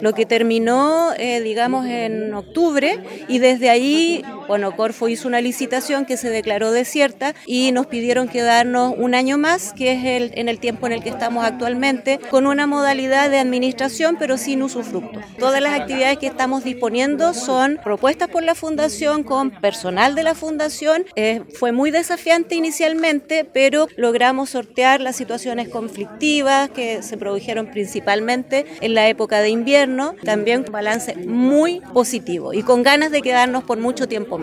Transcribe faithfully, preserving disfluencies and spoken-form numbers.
lo que terminó, eh, digamos, en octubre, y desde ahí, bueno, Corfo hizo una licitación que se declaró desierta y nos pidieron quedarnos un año más, que es el, en el tiempo en el que estamos actualmente, con una modalidad de administración, pero sin usufructo. Todas las actividades que estamos disponiendo son propuestas por la Fundación, con personal de la Fundación. Eh, fue muy desafiante inicialmente, pero logramos sortear las situaciones conflictivas que se produjeron principalmente en la época de invierno. También un balance muy positivo y con ganas de quedarnos por mucho tiempo más.